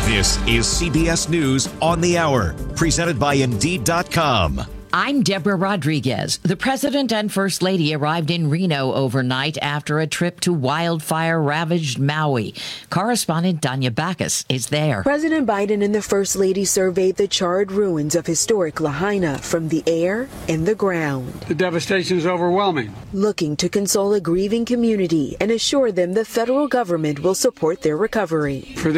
This is CBS News on the Hour, presented by Indeed.com. I'm Deborah Rodriguez. The president and first lady arrived in Reno overnight after a trip to wildfire-ravaged Maui. Correspondent Danya Bacchus is there. President Biden and the first lady surveyed the charred ruins of historic Lahaina from the air and the ground. The devastation is overwhelming. Looking to console a grieving community and assure them the federal government will support their recovery. For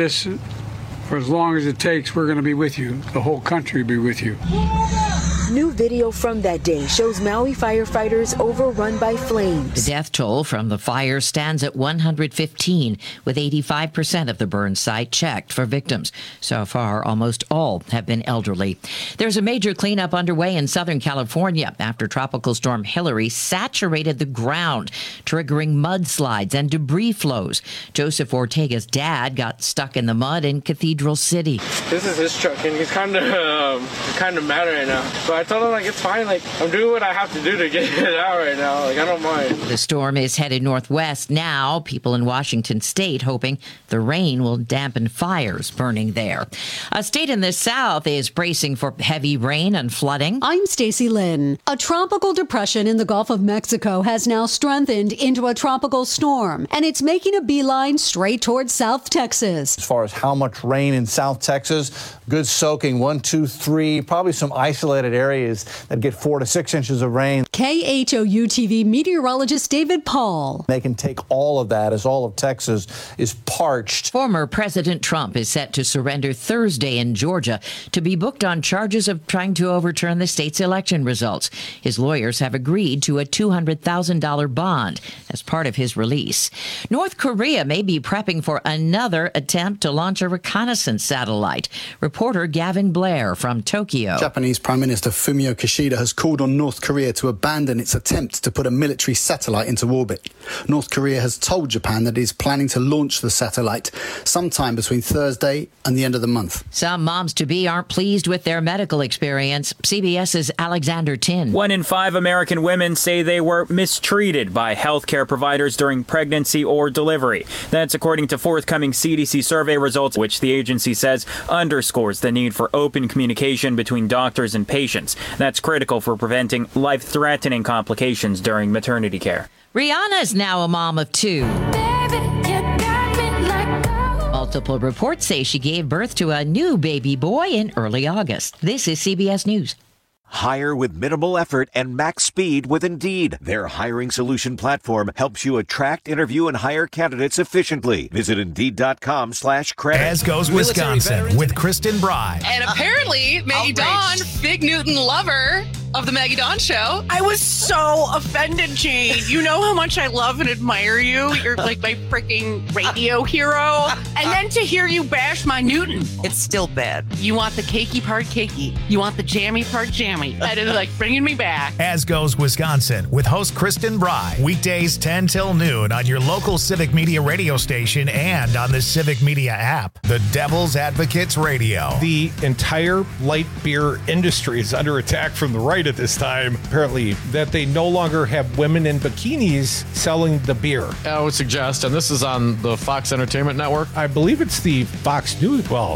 as long as it takes, we're going to be with you. The whole country will be with you. New video from that day shows Maui firefighters overrun by flames. The death toll from the fire stands at 115, with 85% of the burn site checked for victims. So far, almost all have been elderly. There's a major cleanup underway in Southern California after Tropical Storm Hilary saturated the ground, triggering mudslides and debris flows. Joseph Ortega's dad got stuck in the mud in Cathedral City. This is his truck, and he's kind of mad right now. But I told him, it's fine. I'm doing what I have to do to get it out right now. I don't mind. The storm is headed northwest now. People in Washington state hoping the rain will dampen fires burning there. A state in the south is bracing for heavy rain and flooding. I'm Stacey Lynn. A tropical depression in the Gulf of Mexico has now strengthened into a tropical storm, and it's making a beeline straight towards South Texas. As far as how much rain in South Texas, good soaking, 1, 2, 3, probably some isolated areas that get 4 to 6 inches of rain. KHOU-TV meteorologist David Paul. They can take all of that as all of Texas is parched. Former President Trump is set to surrender Thursday in Georgia to be booked on charges of trying to overturn the state's election results. His lawyers have agreed to a $200,000 bond as part of his release. North Korea may be prepping for another attempt to launch a reconnaissance satellite. Reporter Gavin Blair from Tokyo. Japanese Prime Minister Fumio Kishida has called on North Korea to abandon its attempt to put a military satellite into orbit. North Korea has told Japan that it is planning to launch the satellite sometime between Thursday and the end of the month. Some moms-to-be aren't pleased with their medical experience. CBS's Alexander Tin. 1 in 5 American women say they were mistreated by healthcare providers during pregnancy or delivery. That's according to forthcoming CDC survey results, which the agency says underscores the need for open communication between doctors and patients. That's critical for preventing life-threatening complications during maternity care. Rihanna's now a mom of 2. Multiple reports say she gave birth to a new baby boy in early August. This is CBS News. Hire with minimal effort and max speed with Indeed. Their hiring solution platform helps you attract, interview, and hire candidates efficiently. Visit Indeed.com/credit. As goes Wisconsin with Kristen Bry. And apparently, Maggie Dawn, Big Newton lover of the Maggie Dawn Show. I was so offended, Jane. You know how much I love and admire you. You're like my freaking radio hero. And then to hear you bash my Newton. It's still bad. You want the cakey part cakey. You want the jammy part jammy. That is like bringing me back. As goes Wisconsin with host Kristen Bry. Weekdays 10 till noon on your local Civic Media radio station and on the Civic Media app. The Devil's Advocates Radio. The entire light beer industry is under attack from the right at this time, apparently, that they no longer have women in bikinis selling the beer. I would suggest, and this is on the Fox Entertainment Network. I believe it's the Fox News. Well,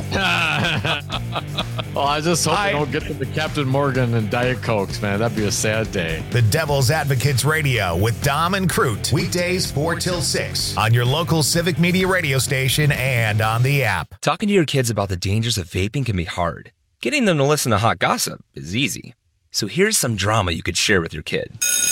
I just hope they don't get to the Captain Morgan and Diet Cokes, man. That'd be a sad day. The Devil's Advocates Radio with Dom and Crute. Weekdays 4 till 6 on your local Civic Media radio station and on the app. Talking to your kids about the dangers of vaping can be hard. Getting them to listen to hot gossip is easy. So here's some drama you could share with your kid.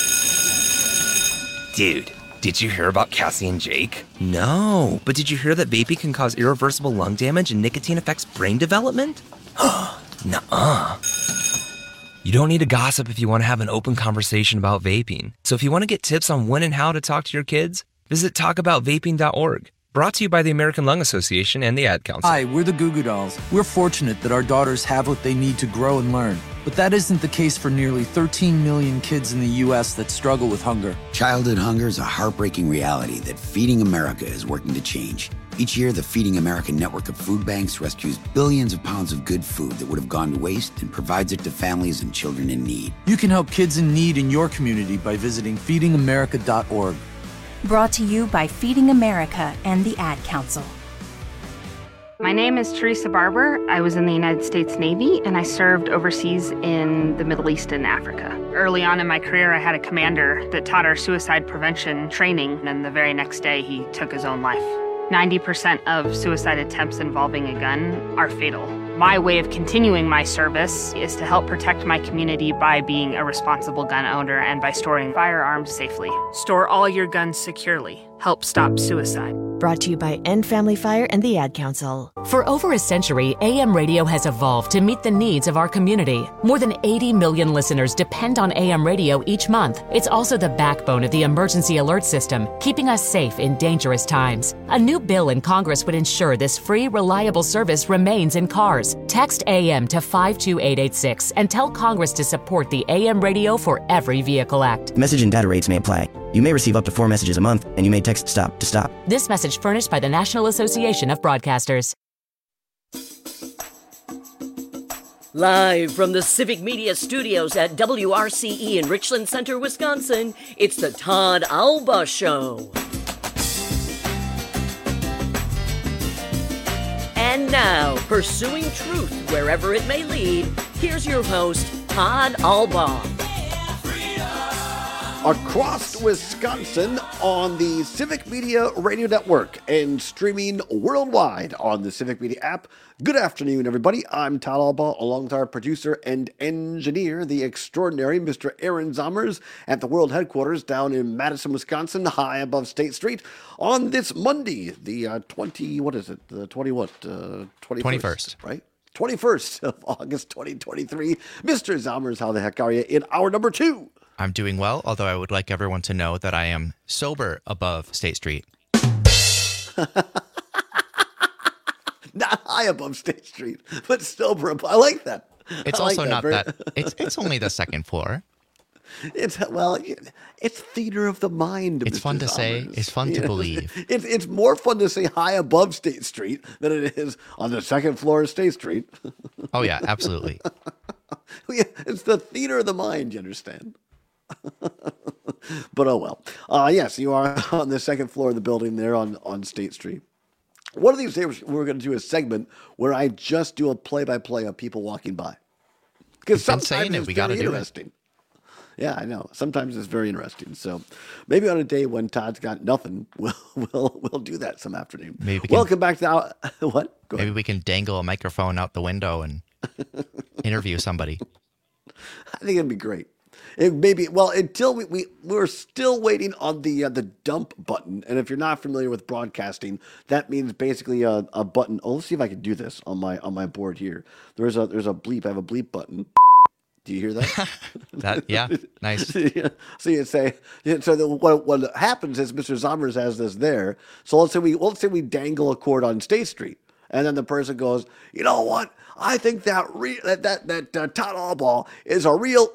Dude, did you hear about Cassie and Jake? No, but did you hear that vaping can cause irreversible lung damage and nicotine affects brain development? Nuh-uh. You don't need to gossip if you want to have an open conversation about vaping. So if you want to get tips on when and how to talk to your kids, visit talkaboutvaping.org. Brought to you by the American Lung Association and the Ad Council. Hi, we're the Goo Goo Dolls. We're fortunate that our daughters have what they need to grow and learn. But that isn't the case for nearly 13 million kids in the U.S. that struggle with hunger. Childhood hunger is a heartbreaking reality that Feeding America is working to change. Each year, the Feeding America network of food banks rescues billions of pounds of good food that would have gone to waste and provides it to families and children in need. You can help kids in need in your community by visiting feedingamerica.org. Brought to you by Feeding America and the Ad Council. My name is Teresa Barber. I was in the United States Navy, and I served overseas in the Middle East and Africa. Early on in my career, I had a commander that taught our suicide prevention training, and the very next day, he took his own life. 90% of suicide attempts involving a gun are fatal. My way of continuing my service is to help protect my community by being a responsible gun owner and by storing firearms safely. Store all your guns securely. Help stop suicide. Brought to you by End Family Fire and the Ad Council. For over a century, AM radio has evolved to meet the needs of our community. More than 80 million listeners depend on AM radio each month. It's also the backbone of the emergency alert system, keeping us safe in dangerous times. A new bill in Congress would ensure this free, reliable service remains in cars. Text AM to 52886 and tell Congress to support the AM radio for every vehicle act. Message and data rates may apply. You may receive up to 4 messages a month, and you may text STOP to stop. This message furnished by the National Association of Broadcasters. Live from the Civic Media Studios at WRCE in Richland Center, Wisconsin, it's the Todd Alba Show. And now, pursuing truth wherever it may lead, here's your host, Todd Alba. Across Wisconsin on the Civic Media Radio Network and streaming worldwide on the Civic Media app. Good afternoon, everybody. I'm Todd Alba, along with our producer and engineer, the extraordinary Mr. Aaron Zommers, at the world headquarters down in Madison, Wisconsin, high above State Street, on this Monday, the 21st, right? 21st of August, 2023. Mr. Zommers, how the heck are you in hour number 2? I'm doing well, although I would like everyone to know that I am sober above State Street. Not high above State Street, but sober above. I like that. It's also not that. It's only the second floor. It's theater of the mind. It's Mr. fun to say. It's fun to believe. It's more fun to say high above State Street than it is on the second floor of State Street. Oh yeah, absolutely. It's the theater of the mind. You understand? But oh well. Yes, you are on the second floor of the building there on State Street. One of these days we're going to do a segment where I just do a play-by-play of people walking by. Because sometimes it's very interesting. Yeah, I know. Sometimes it's very interesting. So maybe on a day when Todd's got nothing, we'll do that some afternoon. Welcome back to what? Maybe we can dangle a microphone out the window and interview somebody. I think it'd be great. Until we're still waiting on the dump button. And if you're not familiar with broadcasting, that means basically a button. Oh, let's see if I can do this on my board here. There's a bleep. I have a bleep button. Do you hear that? Yeah, nice. Yeah. So you say, what happens is Mr. Zommers has this there. So let's say we dangle a cord on State Street, and then the person goes, you know what? I think that Todd Alba is a real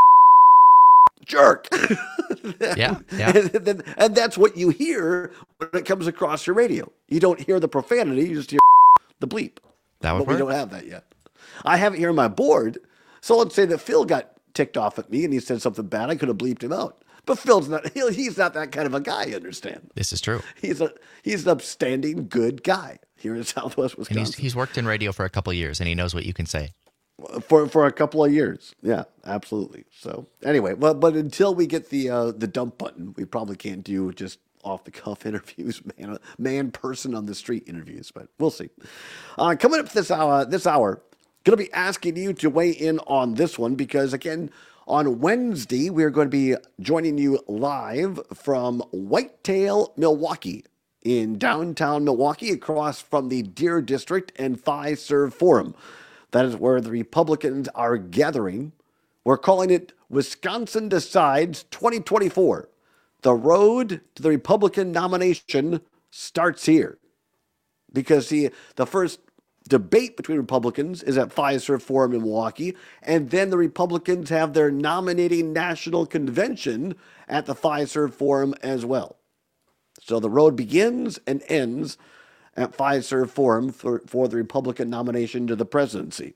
jerk. Yeah. And that's what you hear when it comes across your radio. You don't hear the profanity, you just hear the bleep. That would work. We don't have that yet. I have it here on my board. So let's say that Phil got ticked off at me and he said something bad. I could have bleeped him out. But Phil's not. He's not that kind of a guy. You understand? This is true. He's an upstanding, good guy here in Southwest Wisconsin. And he's worked in radio for a couple of years, and he knows what you can say. For a couple of years, yeah, absolutely. So anyway, but until we get the dump button, we probably can't do just off the cuff interviews, man person on the street interviews. But we'll see. Coming up this hour, going to be asking you to weigh in on this one because again, on Wednesday we're going to be joining you live from Whitetail, Milwaukee, in downtown Milwaukee, across from the Deer District and Fiserv Forum. That is where the Republicans are gathering. We're calling it Wisconsin Decides 2024. The road to the Republican nomination starts here. Because the first debate between Republicans is at Fiserv Forum in Milwaukee, and then the Republicans have their nominating national convention at the Fiserv Forum as well. So the road begins and ends at Fiserv Forum for the Republican nomination to the presidency.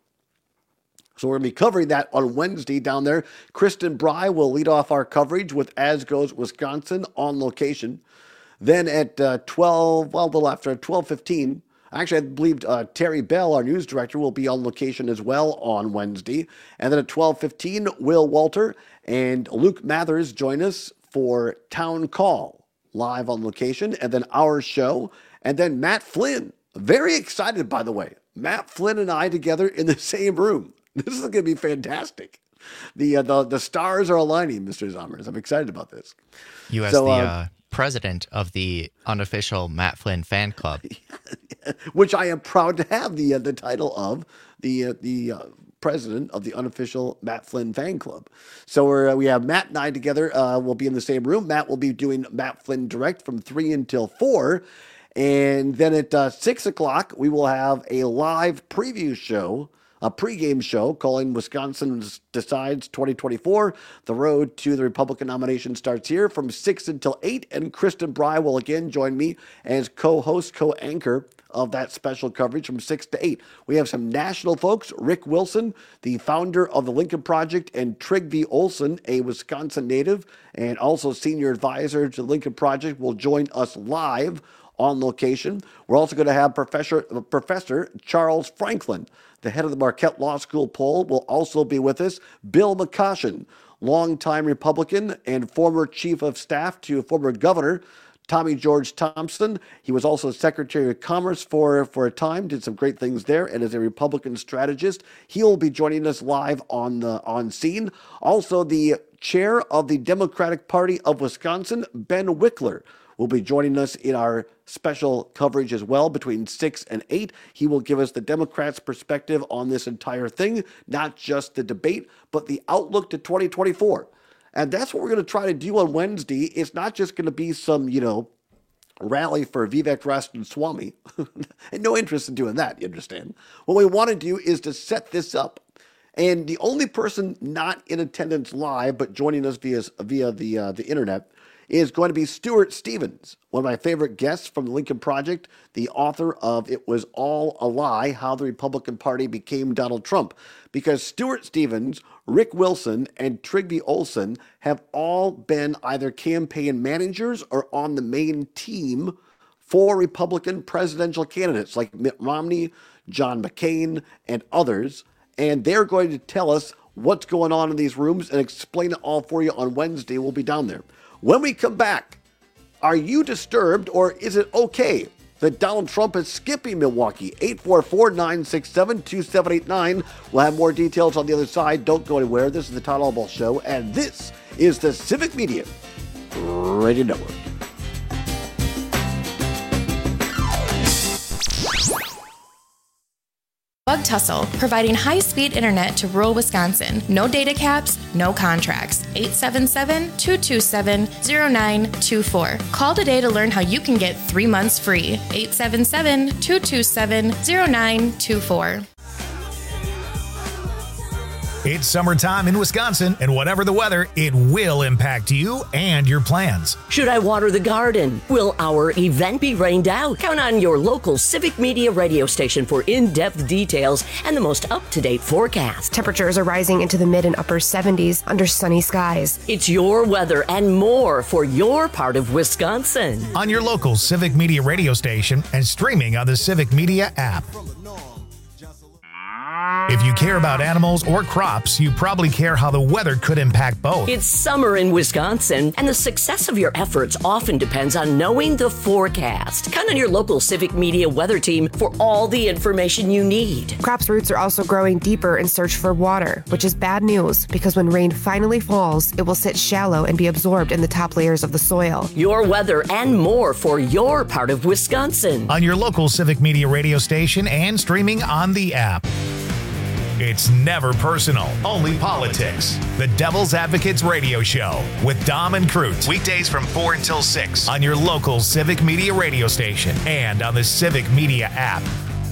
So we're going to be covering that on Wednesday down there. Kristen Bry will lead off our coverage with As Goes Wisconsin on location. Then at 12, well, a little after 12:15, Actually, I believe Terry Bell, our news director, will be on location as well on Wednesday. And then at 12:15, Will Walter and Luke Mathers join us for Town Call, live on location. And then our show. And then Matt Flynn. Very excited, by the way. Matt Flynn and I together in the same room. This is going to be fantastic. The stars are aligning, Mr. Zommers. I'm excited about this. You as the president of the unofficial Matt Flynn fan club. Which I am proud to have the title of the president of the unofficial Matt Flynn fan club. So we have Matt and I together. We'll be in the same room. Matt will be doing Matt Flynn Direct from 3 until 4. And then at 6 o'clock, we will have a live preview show, a pregame show calling Wisconsin Decides 2024. The road to the Republican nomination starts here from 6 until 8. And Kristen Bry will again join me as co-host, co-anchor of that special coverage from 6 to 8. We have some national folks. Rick Wilson, the founder of the Lincoln Project, and Trygve Olsen, a Wisconsin native and also senior advisor to the Lincoln Project, will join us live on location. We're also going to have Professor Charles Franklin, the head of the Marquette Law School poll, will also be with us. Bill McCoshen, longtime Republican and former chief of staff to former governor Tommy George Thompson. He was also Secretary of Commerce for a time, did some great things there, and as a Republican strategist, he'll be joining us live on scene. Also, the chair of the Democratic Party of Wisconsin, Ben Wickler, will be joining us in our special coverage as well between 6 and 8. He will give us the Democrats' perspective on this entire thing, not just the debate, but the outlook to 2024. And that's what we're going to try to do on Wednesday. It's not just going to be some, rally for Vivek Ramaswamy. And no interest in doing that, you understand. What we want to do is to set this up. And the only person not in attendance live, but joining us via the internet, is going to be Stuart Stevens, one of my favorite guests from the Lincoln Project, the author of It Was All a Lie, How the Republican Party Became Donald Trump. Because Stuart Stevens, Rick Wilson, and Trygve Olsen have all been either campaign managers or on the main team for Republican presidential candidates like Mitt Romney, John McCain, and others. And they're going to tell us what's going on in these rooms and explain it all for you on Wednesday. We'll be down there. When we come back, are you disturbed or is it okay that Donald Trump is skipping Milwaukee? 844-967-2789. We'll have more details on the other side. Don't go anywhere. This is the Todd Albaugh Show, and this is the Civic Media Radio Network. Bug Tussle, providing high-speed internet to rural Wisconsin. No data caps, no contracts. 877-227-0924. Call today to learn how you can get 3 months free. 877-227-0924. It's summertime in Wisconsin, and whatever the weather, it will impact you and your plans. Should I water the garden? Will our event be rained out? Count on your local Civic Media radio station for in-depth details and the most up-to-date forecast. Temperatures are rising into the mid and upper 70s under sunny skies. It's your weather and more for your part of Wisconsin. On your local Civic Media radio station and streaming on the Civic Media app. If you care about animals or crops, you probably care how the weather could impact both. It's summer in Wisconsin, and the success of your efforts often depends on knowing the forecast. Count on your local Civic Media weather team for all the information you need. Crops' roots are also growing deeper in search for water, which is bad news because when rain finally falls, it will sit shallow and be absorbed in the top layers of the soil. Your weather and more for your part of Wisconsin. On your local Civic Media radio station and streaming on the app. It's never personal, only politics. The Devil's Advocates Radio Show with Dom and Cruz. Weekdays from 4 until 6 on your local Civic Media radio station and on the Civic Media app.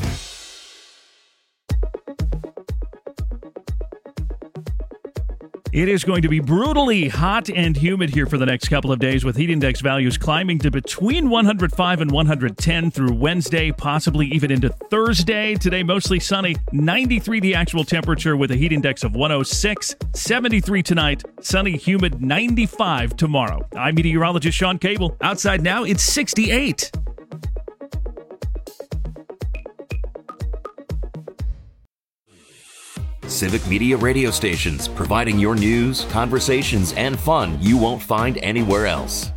It is going to be brutally hot and humid here for the next couple of days, with heat index values climbing to between 105 and 110 through Wednesday, possibly even into Thursday. Today, mostly sunny, 93 the actual temperature with a heat index of 106, 73 tonight, sunny, humid, 95 tomorrow. I'm meteorologist Sean Cable. Outside now, it's 68. Civic Media radio stations, providing your news, conversations, and fun you won't find anywhere else.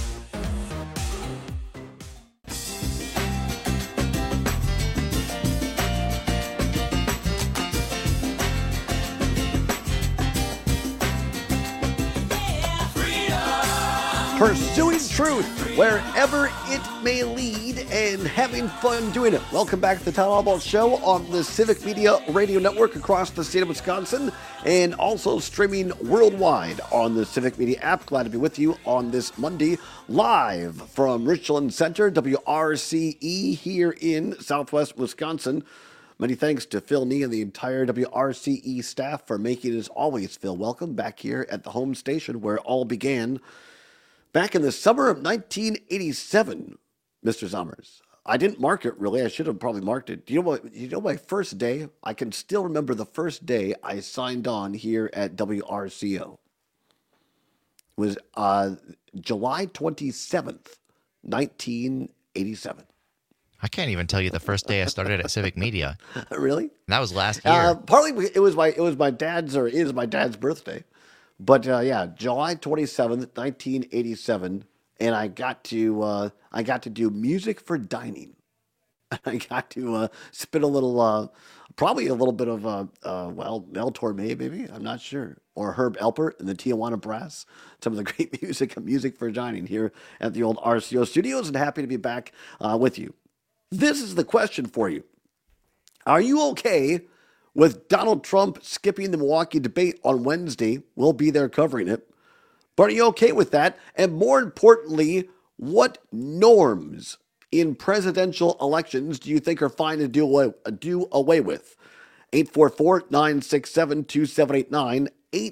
Pursuing truth wherever it may lead and having fun doing it. Welcome back to the Todd Albaugh Show on the Civic Media Radio Network across the state of Wisconsin and also streaming worldwide on the Civic Media app. Glad to be with you on this Monday live from Richland Center, WRCE here in Southwest Wisconsin. Many thanks to Phil Nee and the entire WRCE staff for making it as always feel welcome back here at the home station where it all began. Back in the summer of 1987, Mr. Zommers. I didn't mark it really. I should have probably marked it. Do you know what? You know my first day? I can still remember the first day I signed on here at WRCO. It was July 27th, 1987. I can't even tell you the first day I started at Civic Media. Really? That was last year. Partly it was my dad's birthday. But yeah, July 27th, 1987, and I got to do music for dining. I got to spit a little, probably a little bit of Mel Torme, maybe, I'm not sure, or Herb Alpert and the Tijuana Brass. Some of the great music for dining here at the old RCO studios, and happy to be back with you. This is the question for you: are you okay with Donald Trump skipping the Milwaukee debate on Wednesday? We'll be there covering it. But are you okay with that? And more importantly, what norms in presidential elections do you think are fine to do away with? 844-967-2789,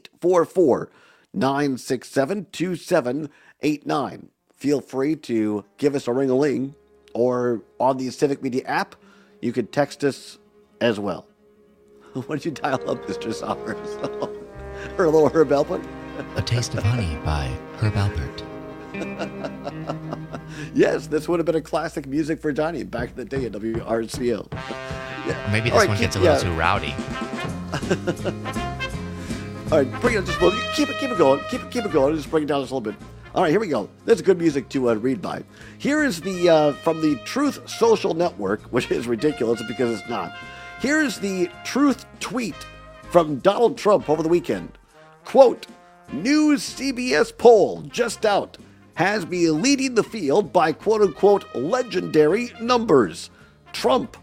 844-967-2789. Feel free to give us a ring-a-ling, or on the Civic Media app, you could text us as well. What did you dial up, Mr. Sommers? Or a little Herb Alpert? A Taste of Honey by Herb Alpert. Yes, this would have been a classic music for dining back in the day at WRCO. Yeah. Maybe this one gets a little too rowdy. All right, bring it. Just keep it going. Keep it going. Just bring it down just a little bit. All right, here we go. That's good music to read by. Here is the from the Truth Social Network, which is ridiculous because it's not. Here's the truth tweet from Donald Trump over the weekend. Quote, new CBS poll just out has me leading the field by quote-unquote legendary numbers. Trump,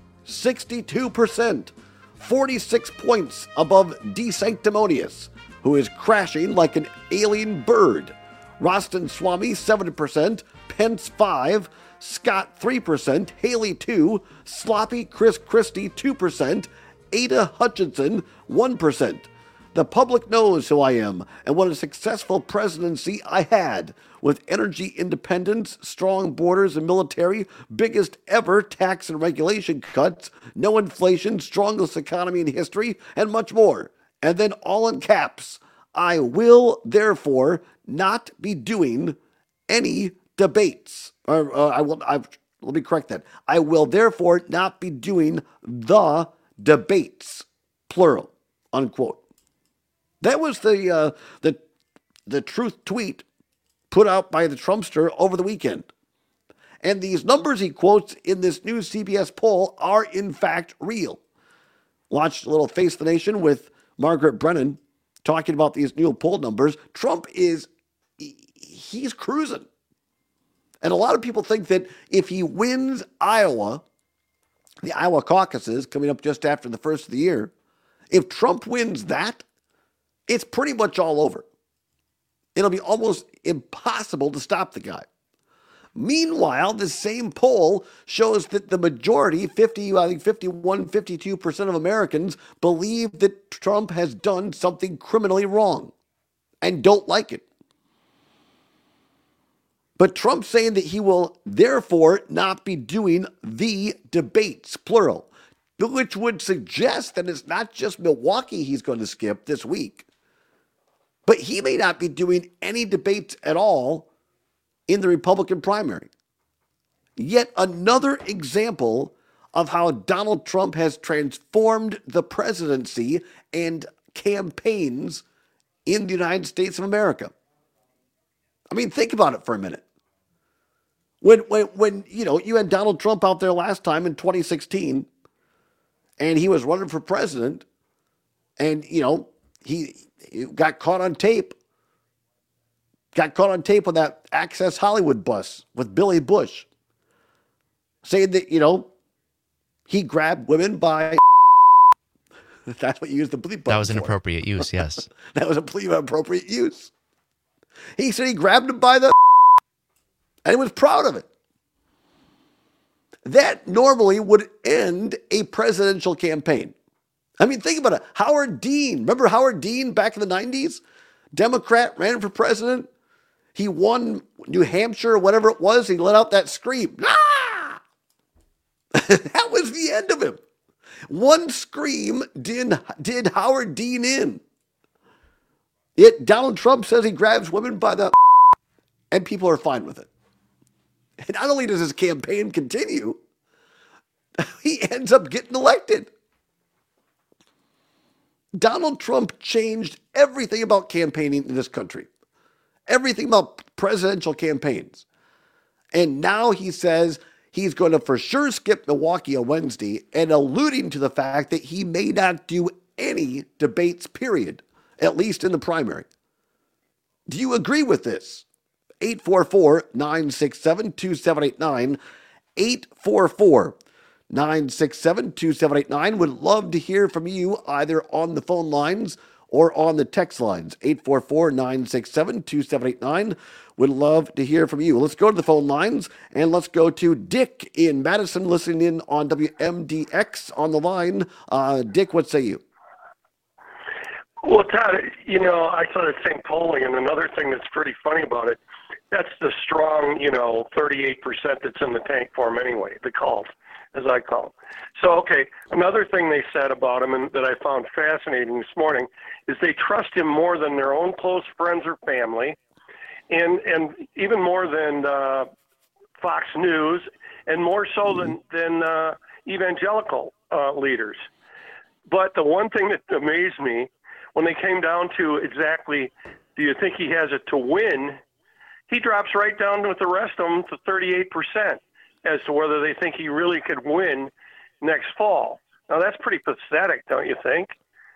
62%, 46 points above DeSanctimonious, who is crashing like an alien bird. Rostin Swamy, 7%, Pence, 5%, Scott, 3%, Haley, 2%, Sloppy Chris Christie, 2%, Ada Hutchinson, 1%. The public knows who I am and what a successful presidency I had, with energy independence, strong borders and military, biggest ever tax and regulation cuts, no inflation, strongest economy in history, and much more. And then all in caps, I will therefore not be doing any debates. Let me correct that. I will therefore not be doing the debates, plural, unquote. That was the truth tweet put out by the Trumpster over the weekend. And these numbers he quotes in this new CBS poll are in fact real. Watched a little Face the Nation with Margaret Brennan talking about these new poll numbers. Trump he's cruising. And a lot of people think that if he wins Iowa, the Iowa caucuses coming up just after the first of the year, if Trump wins that, it's pretty much all over. It'll be almost impossible to stop the guy. Meanwhile, the same poll shows that the majority, 51, 52% of Americans believe that Trump has done something criminally wrong and don't like it. But Trump's saying that he will therefore not be doing the debates, plural, which would suggest that it's not just Milwaukee he's going to skip this week, but he may not be doing any debates at all in the Republican primary. Yet another example of how Donald Trump has transformed the presidency and campaigns in the United States of America. I mean, think about it for a minute. When you had Donald Trump out there last time in 2016, and he was running for president, and he got caught on tape. Got caught on tape on that Access Hollywood bus with Billy Bush, saying that he grabbed women by. That's what you used the bleep button That was an for. appropriate use, yes. That was a bleep appropriate use. He said he grabbed him by the and he was proud of it. That normally would end a presidential campaign. I mean, think about it. Howard Dean. Remember Howard Dean back in the 90s? Democrat, ran for president. He won New Hampshire or whatever it was. He let out that scream. Ah! That was the end of him. One scream did Howard Dean in. Donald Trump says he grabs women by the and people are fine with it. And not only does his campaign continue, he ends up getting elected. Donald Trump changed everything about campaigning in this country. Everything about presidential campaigns. And now he says he's going to for sure skip Milwaukee on Wednesday and alluding to the fact that he may not do any debates, period, at least in the primary. Do you agree with this? 844-967-2789. 844-967-2789. Would love to hear from you either on the phone lines or on the text lines. 844-967-2789. Would love to hear from you. Let's go to the phone lines and let's go to Dick in Madison listening in on WMDX on the line. Dick, what say you? Well, Todd, I saw that same polling, and another thing that's pretty funny about it, that's the strong, 38% that's in the tank for him anyway, the calls, as I call them. So, okay, another thing they said about him and that I found fascinating this morning is they trust him more than their own close friends or family, and even more than Fox News, and more so than evangelical leaders. But the one thing that amazed me, when they came down to exactly, do you think he has it to win, he drops right down with the rest of them to 38% as to whether they think he really could win next fall. Now, that's pretty pathetic, don't you think?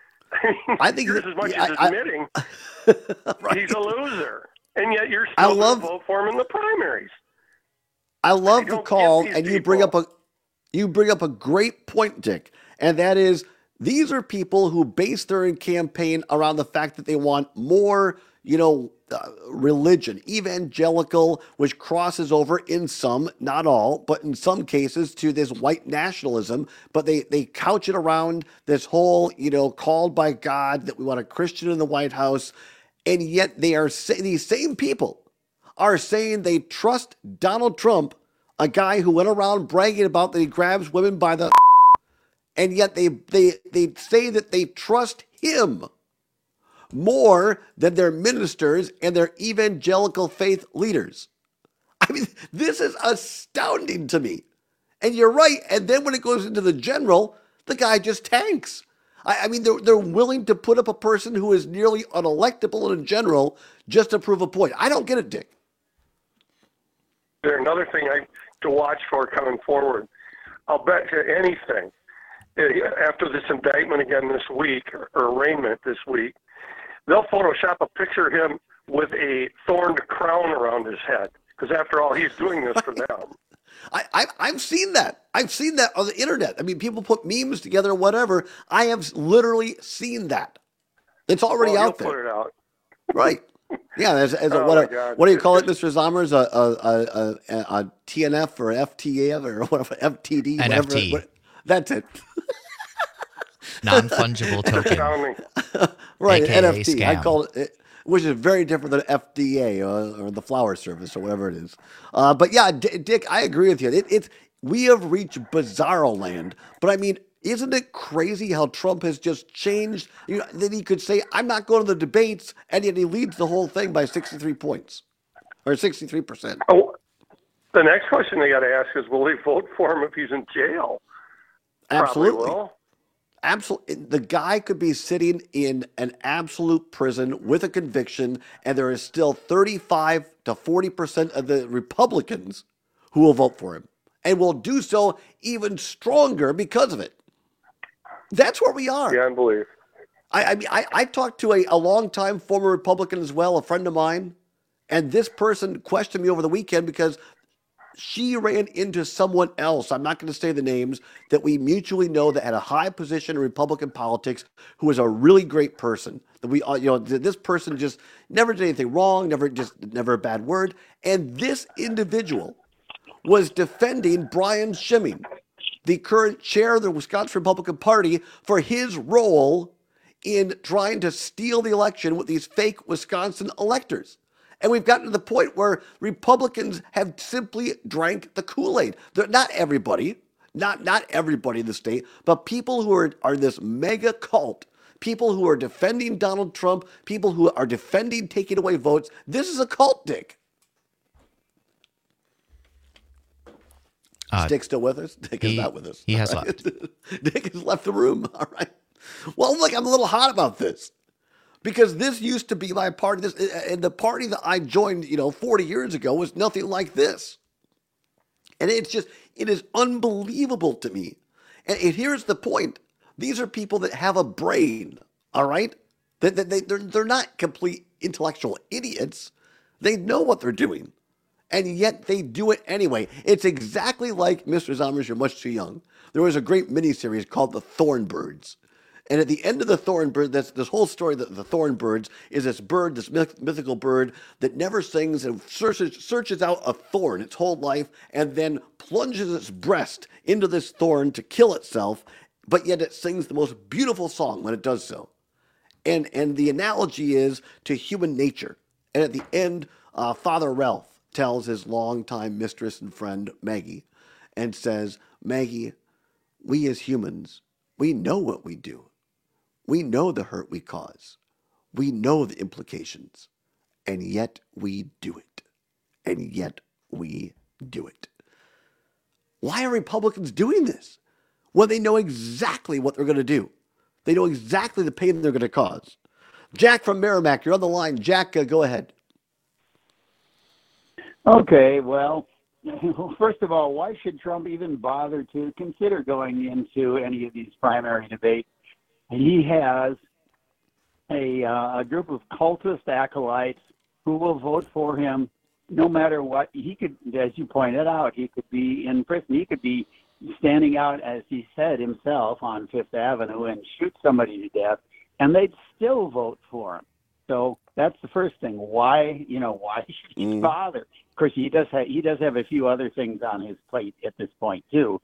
I think as much as admitting right. He's a loser, and yet you're still going to vote for him in the primaries. I love the call, and you bring up a great point, Dick, and that is these are people who base their campaign around the fact that they want more, religion, evangelical, which crosses over in some, not all, but in some cases to this white nationalism. But they couch it around this whole, called by God that we want a Christian in the White House. And yet these same people are saying they trust Donald Trump, a guy who went around bragging about that he grabs women by the and yet they say that they trust him more than their ministers and their evangelical faith leaders. I mean, this is astounding to me. And you're right. And then when it goes into the general, the guy just tanks. I mean, they're willing to put up a person who is nearly unelectable in a general just to prove a point. I don't get it, Dick. There's another thing to watch for coming forward. I'll bet you anything. After this indictment again this week, or arraignment this week, they'll Photoshop a picture of him with a thorned crown around his head. Because after all, he's doing this for them. I've seen that. I've seen that on the internet. I mean, people put memes together or whatever. I have literally seen that. It's already out there. Put it out. Right. Yeah. What do you call it, Mr. Zommers? A TNF or FTA or whatever, FTD, NFT. whatever. That's it. Non-fungible token. Right, AKA NFT. Scam. I call it, which is very different than FDA or the Flower Service or whatever it is. But yeah, Dick, I agree with you. We have reached bizarro land. But I mean, isn't it crazy how Trump has just changed? That he could say, I'm not going to the debates, and yet he leads the whole thing by 63 points or 63%. Oh, the next question they got to ask is, will they vote for him if he's in jail? Absolutely. Probably will. Absolutely. The guy could be sitting in an absolute prison with a conviction, and there is still 35 to 40% of the Republicans who will vote for him and will do so even stronger because of it. That's where we are. Yeah, I believe. I talked to a longtime former Republican as well, a friend of mine, and this person questioned me over the weekend because she ran into someone else, I'm not going to say the names, that we mutually know that had a high position in Republican politics, who was a really great person. That we, this person just never did anything wrong, never a bad word. And this individual was defending Brian Schimming, the current chair of the Wisconsin Republican Party, for his role in trying to steal the election with these fake Wisconsin electors. And we've gotten to the point where Republicans have simply drank the Kool-Aid. They're not everybody, not everybody in the state, but people who are this mega cult, people who are defending Donald Trump, people who are defending taking away votes. This is a cult, Dick. Dick's still with us? Dick is not with us. He has left. Dick has left the room. All right. Well, look, I'm a little hot about this. Because this used to be my party, and the party that I joined, 40 years ago was nothing like this. And it is unbelievable to me. And here's the point. These are people that have a brain, all right? They're not complete intellectual idiots. They know what they're doing. And yet they do it anyway. It's exactly like, Mr. Zommers, you're much too young. There was a great miniseries called The Thornbirds. And at the end of the Thornbird, that's this whole story, the Thornbirds, is this bird, this mythical bird that never sings and searches out a thorn its whole life and then plunges its breast into this thorn to kill itself, but yet it sings the most beautiful song when it does so. And the analogy is to human nature. And at the end, Father Ralph tells his longtime mistress and friend, Maggie, and says, Maggie, we as humans, we know what we do. We know the hurt we cause. We know the implications. And yet we do it. And yet we do it. Why are Republicans doing this? Well, they know exactly what they're going to do. They know exactly the pain they're going to cause. Jack from Merrimack, you're on the line. Jack, go ahead. Okay, well, first of all, why should Trump even bother to consider going into any of these primary debates? He has a group of cultist acolytes who will vote for him no matter what. He could, as you pointed out, he could be in prison. He could be standing out, as he said himself, on Fifth Avenue and shoot somebody to death, and they'd still vote for him. So that's the first thing. Why should he bother? Of course, he does have a few other things on his plate at this point too.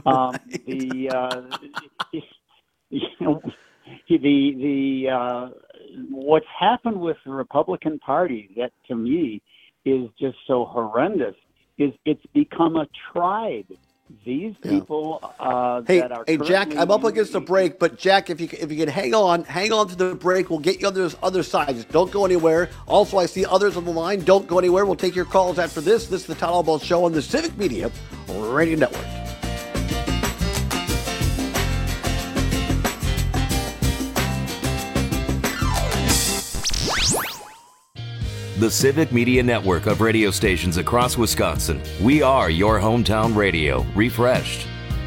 What's happened with the Republican Party that to me is just so horrendous is it's become a tribe. These people that are Hey, Jack, I'm up against the break, but Jack, if you can hang on to the break, we'll get you on the other side. Just don't go anywhere. Also, I see others on the line. Don't go anywhere. We'll take your calls after this. This is the Todd Albaugh Show on the Civic Media Radio Network. The Civic Media Network of radio stations across Wisconsin. We are your hometown radio, refreshed.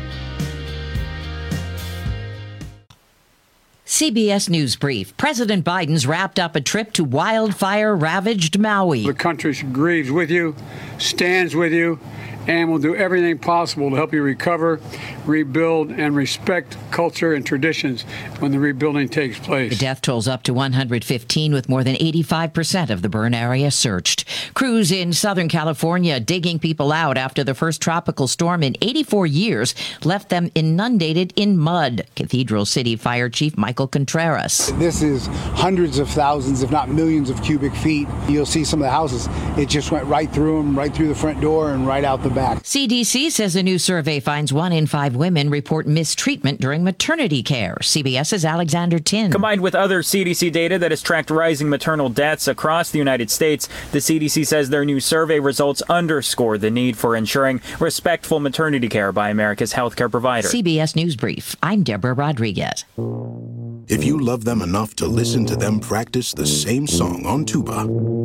CBS News Brief. President Biden's wrapped up a trip to wildfire-ravaged Maui. The country grieves with you, stands with you, and will do everything possible to help you recover, rebuild, and respect culture and traditions when the rebuilding takes place. The death toll's up to 115, with more than 85% of the burn area searched. Crews in Southern California digging people out after the first tropical storm in 84 years left them inundated in mud. Cathedral City Fire Chief Michael Contreras. This is hundreds of thousands, if not millions of cubic feet. You'll see some of the houses. It just went right through them, right through the front door and right out the back. CDC says a new survey finds 1 in 5 women report mistreatment during maternity care. CBS's Alexander Tin. Combined with other CDC data that has tracked rising maternal deaths across the United States, the CDC says their new survey results underscore the need for ensuring respectful maternity care by America's healthcare providers. CBS News Brief. I'm Deborah Rodriguez. If you love them enough to listen to them practice the same song on tuba,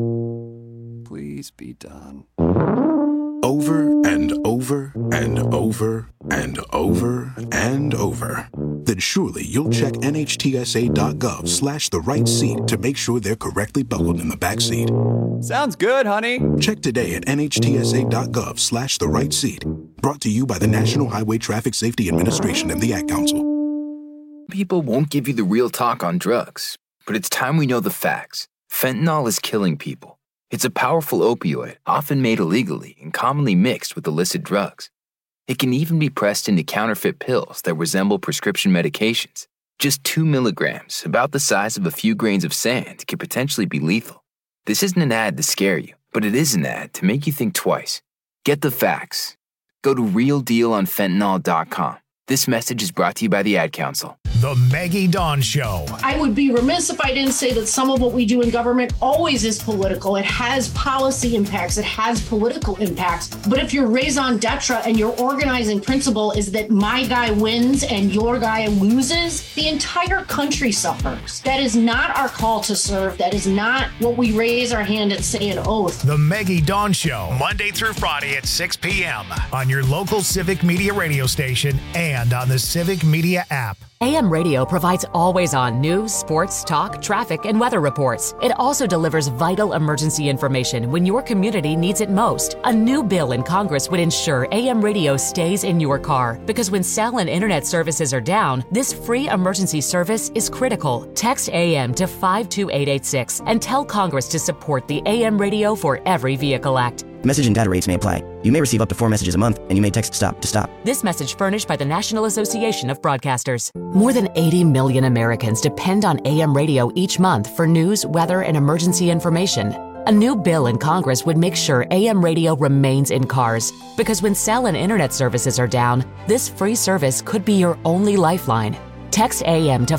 please be done. Over and over and over and over and over, then surely you'll check NHTSA.gov/the right seat to make sure they're correctly buckled in the back seat. Sounds good, honey. Check today at NHTSA.gov/the right seat. Brought to you by the National Highway Traffic Safety Administration and the Ad Council. People won't give you the real talk on drugs, but it's time we know the facts. Fentanyl is killing people. It's a powerful opioid, often made illegally and commonly mixed with illicit drugs. It can even be pressed into counterfeit pills that resemble prescription medications. Just 2 milligrams, about the size of a few grains of sand, can potentially be lethal. This isn't an ad to scare you, but it is an ad to make you think twice. Get the facts. Go to realdealonfentanyl.com. This message is brought to you by the Ad Council. The Maggie Dawn Show. I would be remiss if I didn't say that some of what we do in government always is political. It has policy impacts. It has political impacts. But if your raison d'etre and your organizing principle is that my guy wins and your guy loses, the entire country suffers. That is not our call to serve. That is not what we raise our hand and say an oath. The Maggie Dawn Show, Monday through Friday at 6 p.m. on your local Civic Media radio station and on the Civic Media app. AM radio provides always-on news, sports, talk, traffic, and weather reports. It also delivers vital emergency information when your community needs it most. A new bill in Congress would ensure AM radio stays in your car, because when cell and internet services are down, this free emergency service is critical. Text AM to 52886 and tell Congress to support the AM Radio for Every Vehicle Act. Message and data rates may apply. You may receive up to 4 messages a month, and you may text STOP to stop. This message furnished by the National Association of Broadcasters. More than 80 million Americans depend on AM radio each month for news, weather, and emergency information. A new bill in Congress would make sure AM radio remains in cars, because when cell and internet services are down, this free service could be your only lifeline. Text AM to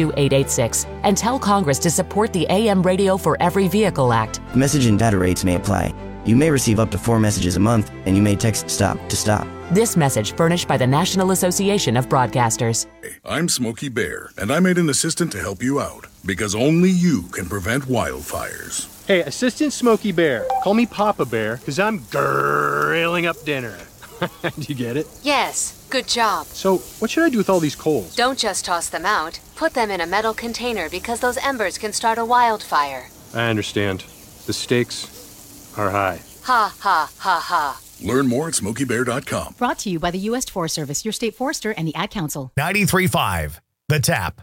52886 and tell Congress to support the AM Radio for Every Vehicle Act. Message and data rates may apply. You may receive up to 4 messages a month, and you may text STOP to stop. This message furnished by the National Association of Broadcasters. I'm Smokey Bear, and I made an assistant to help you out, because only you can prevent wildfires. Hey, Assistant Smokey Bear, call me Papa Bear, because I'm grilling up dinner. Do you get it? Yes, good job. So, what should I do with all these coals? Don't just toss them out. Put them in a metal container, because those embers can start a wildfire. I understand. The stakes are high. Ha, ha, ha, ha. Learn more at SmokeyBear.com. Brought to you by the U.S. Forest Service, your state forester, and the Ad Council. 93.5, The Tap.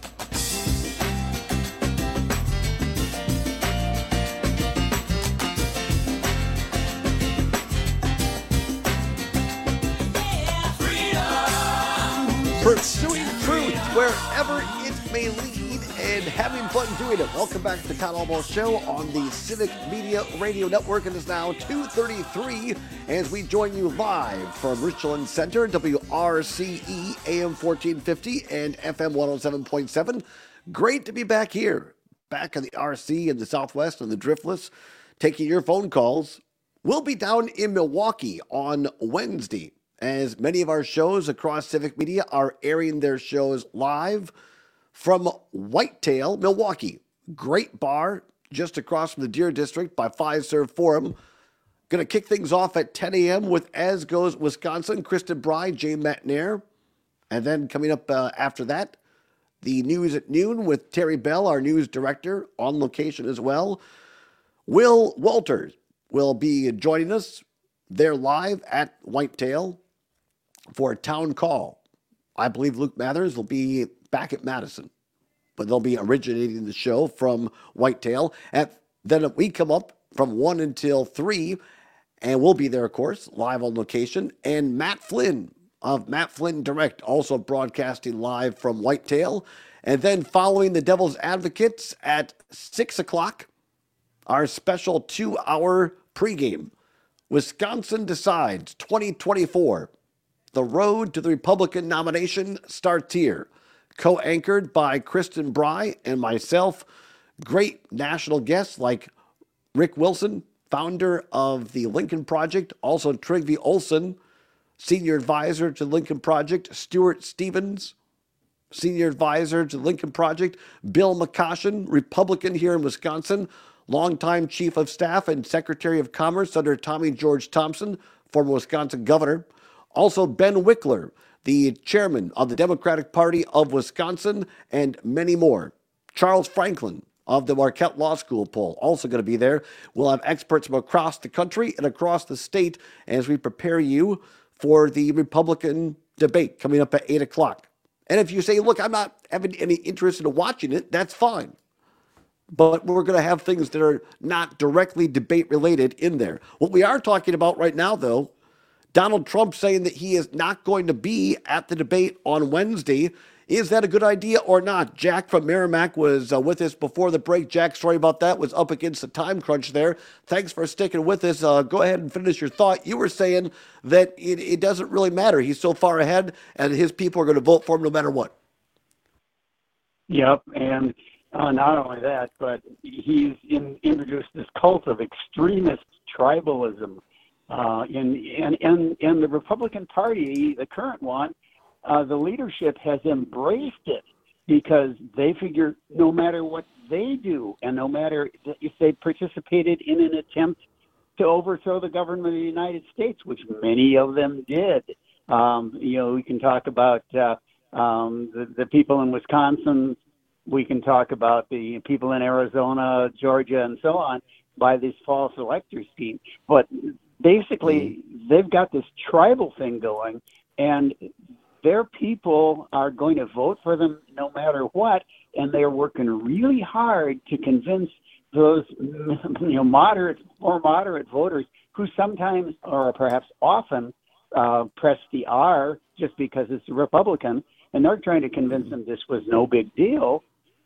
Pursuing truth wherever it may lead and having fun doing it. Welcome back to the Todd Almost Show on the Civic Media Radio Network. It is now 2:33 as we join you live from Richland Center, WRCE AM 1450 and FM 107.7. Great to be back here, back in the RC in the Southwest and the Driftless, taking your phone calls. We'll be down in Milwaukee on Wednesday, as many of our shows across Civic Media are airing their shows live from Whitetail, Milwaukee. Great bar just across from the Deer District by Fiserv Forum. Going to kick things off at 10 a.m. with As Goes Wisconsin, Kristen Bride, Jay Matnair. And then coming up after that, the news at noon with Terry Bell, our news director, on location as well. Will Walters will be joining us. They're live at Whitetail for a town call. I believe Luke Mathers will be back at Madison, but they'll be originating the show from Whitetail. Then we come up from 1 until 3, and we'll be there, of course, live on location. And Matt Flynn of Matt Flynn Direct, also broadcasting live from Whitetail. And then following the Devil's Advocates at 6 o'clock, our special 2-hour pregame Wisconsin decides 2024. The road to the Republican nomination starts here. Co-anchored by Kristen Bry and myself. Great national guests like Rick Wilson, founder of the Lincoln Project, also Trygve Olsen, senior advisor to the Lincoln Project, Stuart Stevens, senior advisor to the Lincoln Project, Bill McCoshen, Republican here in Wisconsin, longtime chief of staff and secretary of commerce under Tommy George Thompson, former Wisconsin governor. Also Ben Wickler, the chairman of the Democratic Party of Wisconsin, and many more. Charles Franklin of the Marquette Law School poll, also going to be there. We'll have experts from across the country and across the state as we prepare you for the Republican debate coming up at 8 o'clock. And if you say, look, I'm not having any interest in watching it, that's fine. But we're going to have things that are not directly debate related in there. What we are talking about right now, though, Donald Trump saying that he is not going to be at the debate on Wednesday. Is that a good idea or not? Jack from Merrimack was with us before the break. Jack, sorry about that. Was up against the time crunch there. Thanks for sticking with us. Go ahead and finish your thought. You were saying that it doesn't really matter. He's so far ahead, and his people are going to vote for him no matter what. Yep, and not only that, but he's introduced this cult of extremist tribalism in the Republican Party, the current one. The leadership has embraced it because they figure no matter what they do and no matter if they participated in an attempt to overthrow the government of the United States, which many of them did. We can talk about the people in Wisconsin. We can talk about the people in Arizona, Georgia, and so on by this false elector scheme. But basically, they've got this tribal thing going, and their people are going to vote for them no matter what, and they're working really hard to convince those more moderate voters who sometimes or perhaps often press the R just because it's a Republican, and they're trying to convince them this was no big deal.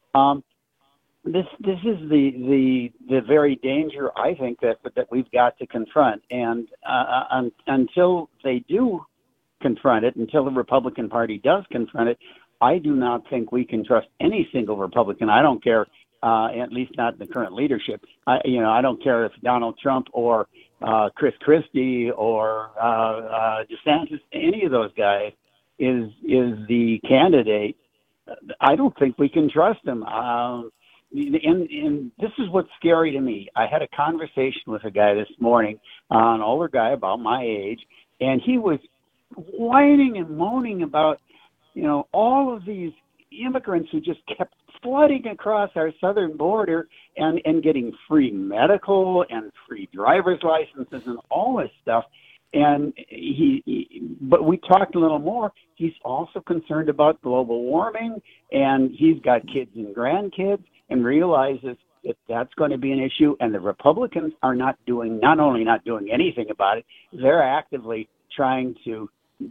This is the very danger, I think, that we've got to confront, and until they do confront it, until the Republican Party does confront it, I do not think we can trust any single Republican. I don't care, at least not the current leadership. I don't care if Donald Trump or Chris Christie or DeSantis, any of those guys is the candidate. I don't think we can trust them. And this is what's scary to me. I had a conversation with a guy this morning, an older guy about my age, and he was whining and moaning about, all of these immigrants who just kept flooding across our southern border and getting free medical and free driver's licenses and all this stuff. And but we talked a little more. He's also concerned about global warming, and he's got kids and grandkids, and realizes that that's going to be an issue. And the Republicans are not only not doing anything about it, they're actively trying to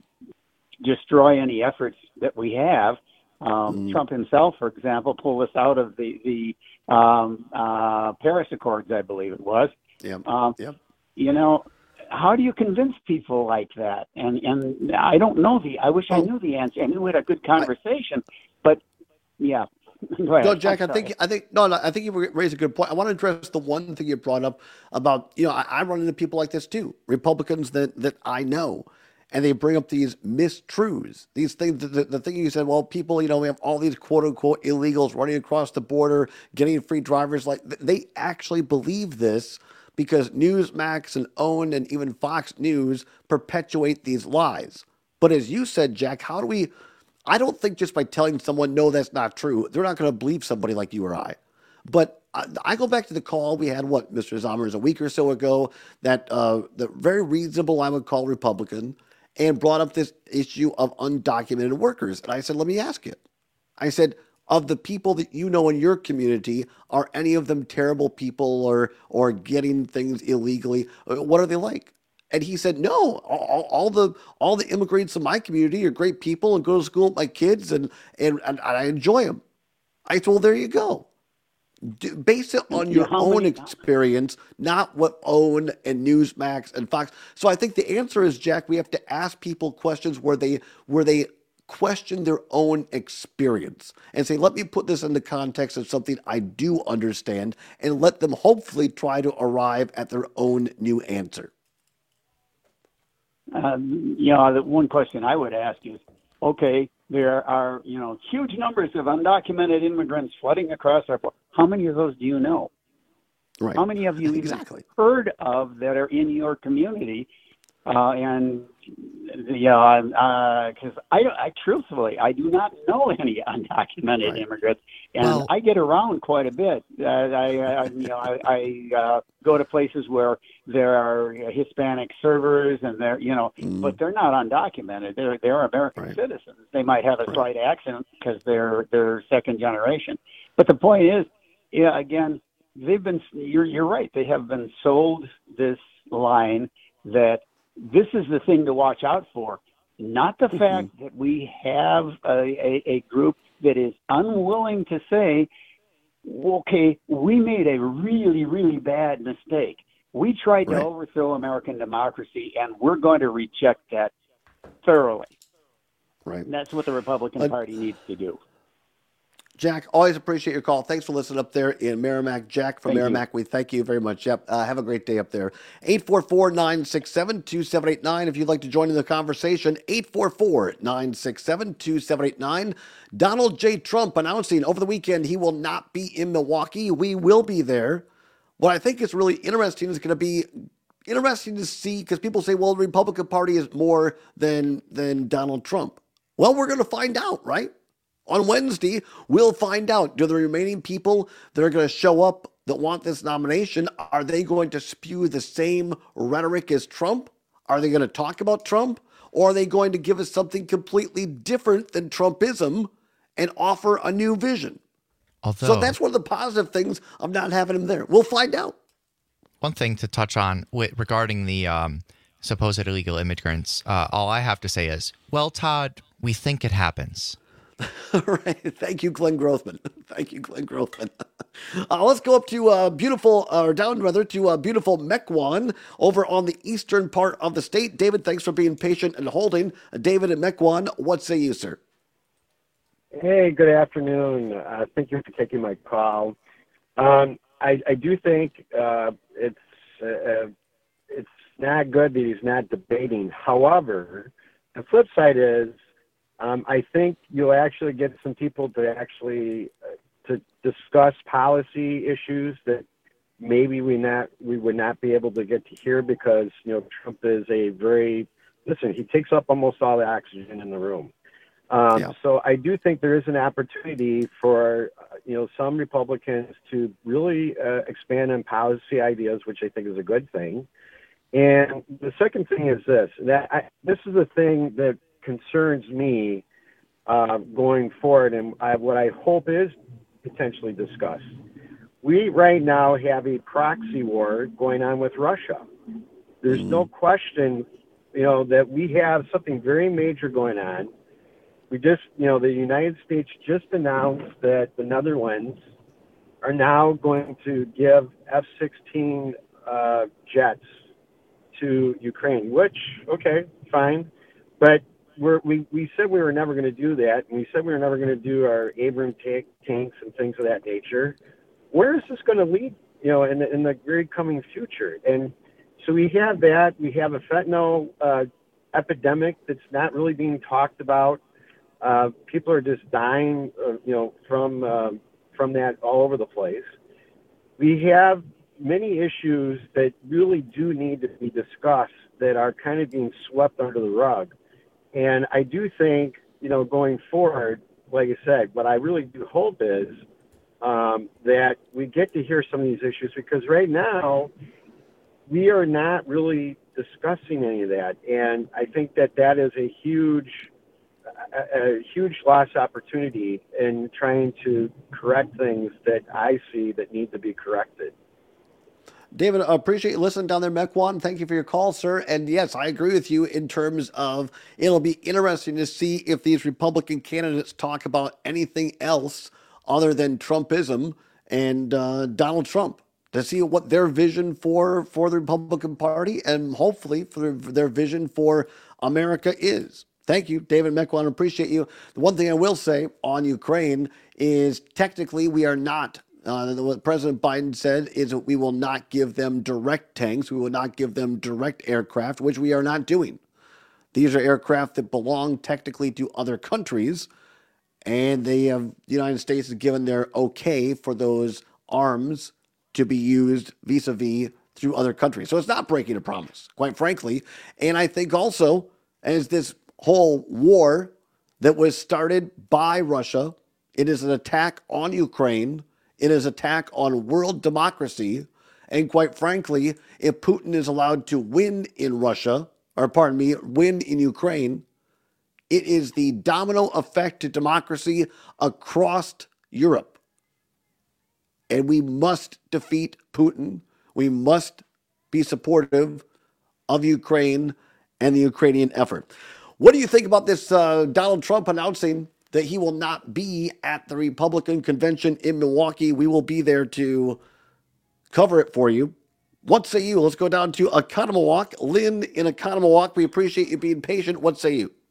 destroy any efforts that we have. Trump himself, for example, pulled us out of the Paris Accords, I believe it was. How do you convince people like that? And I don't know I wish I knew the answer. I knew we had a good conversation, but yeah. Go ahead. No, Jack, I think you raised a good point. I want to address the one thing you brought up about, I run into people like this too, Republicans that I know, and they bring up these mistruths, these things, the thing you said, well, people, we have all these quote unquote illegals running across the border, getting free drivers. Like, they actually believe this because Newsmax and OWN and even Fox News perpetuate these lies. But as you said, Jack, I don't think just by telling someone, no, that's not true, they're not going to believe somebody like you or I. But I go back to the call we had, Mr. Zommers, a week or so ago, that the very reasonable, I would call Republican, and brought up this issue of undocumented workers. And I said, let me ask you. I said, of the people that you know in your community, are any of them terrible people or getting things illegally? What are they like? And he said, no, all the immigrants in my community are great people and go to school with my kids and I enjoy them. I said, well, there you go. Base it on your own experience, not what OWN and Newsmax and Fox. So I think the answer is, Jack, we have to ask people questions where they question their own experience and say, let me put this in the context of something I do understand, and let them hopefully try to arrive at their own new answer. The one question I would ask is, okay, there are, huge numbers of undocumented immigrants flooding across our border. How many of those do you know? Right. How many of you even heard of that are in your community? Because I truthfully, I do not know any undocumented immigrants, and I get around quite a bit. I go to places where there are Hispanic servers, and but they're not undocumented. They're American citizens. They might have a slight accent because they're second generation. But the point is, again, they've been. You're right. They have been sold this line that this is the thing to watch out for, not the fact that we have a group that is unwilling to say, okay, we made a really, really bad mistake. We tried to overthrow American democracy, and we're going to reject that thoroughly. Right. And that's what the Republican Party needs to do. Jack, always appreciate your call. Thanks for listening up there in Merrimack. Jack from Merrimack, we thank you very much. Yep, have a great day up there. 844-967-2789 if you'd like to join in the conversation. 844-967-2789. Donald J. Trump announcing over the weekend he will not be in Milwaukee. We will be there. What I think is really interesting is going to be interesting to see, because people say, well, the Republican Party is more than Donald Trump. Well, we're going to find out, right? On Wednesday, we'll find out. Do the remaining people that are going to show up that want this nomination, are they going to spew the same rhetoric as Trump? Are they going to talk about Trump? Or are they going to give us something completely different than Trumpism and offer a new vision? So that's one of the positive things of not having him there. We'll find out. One thing to touch on regarding the supposed illegal immigrants, all I have to say is, well, Todd, we think it happens. Right. Thank you, Glenn Grothman. Thank you, Glenn Grothman. Let's go up to down to beautiful Mequon over on the eastern part of the state. David, thanks for being patient and holding. David and Mequon, what say you, sir? Hey, good afternoon. Thank you for taking my call. I do think it's not good that he's not debating. However, the flip side is, I think you'll actually get some people to actually to discuss policy issues that maybe we would not be able to get to hear, because Trump is he takes up almost all the oxygen in the room. So I do think there is an opportunity for some Republicans to really expand on policy ideas, which I think is a good thing. And the second thing is this is the thing that concerns me going forward, and what I hope is potentially discussed. We right now have a proxy war going on with Russia. There's no question, that we have something very major going on. We just, the United States just announced that the Netherlands are now going to give F-16 jets to Ukraine, which, okay, fine. But we said we were never going to do that, and we said we were never going to do our Abrams tanks and things of that nature. Where is this going to lead, in the very coming future? And so we have that. We have a fentanyl epidemic that's not really being talked about. People are just dying, from that all over the place. We have many issues that really do need to be discussed that are kind of being swept under the rug. And I do think, going forward, like I said, what I really do hope is that we get to hear some of these issues, because right now we are not really discussing any of that. And I think that is a huge lost opportunity in trying to correct things that I see that need to be corrected. David, I appreciate you listening down there, Mequon. Thank you for your call, sir. And yes, I agree with you in terms of it'll be interesting to see if these Republican candidates talk about anything else other than Trumpism and Donald Trump to see what their vision for the Republican Party and hopefully for their vision for America is. Thank you, David Mequon. Appreciate you. The one thing I will say on Ukraine is technically we are not. What President Biden said is that we will not give them direct tanks. We will not give them direct aircraft, which we are not doing. These are aircraft that belong technically to other countries, and the United States has given their okay for those arms to be used vis-a-vis through other countries. So it's not breaking a promise, quite frankly. And I think also, as this whole war that was started by Russia, it is an attack on Ukraine. It is an attack on world democracy. And quite frankly, if Putin is allowed to win in win in Ukraine, it is the domino effect to democracy across Europe. And we must defeat Putin. We must be supportive of Ukraine and the Ukrainian effort. What do you think about this Donald Trump announcing that he will not be at the Republican convention in Milwaukee? We will be there to cover it for you. What say you? Let's go down to Oconomowoc. Lynn in Oconomowoc, we appreciate you being patient. What say you?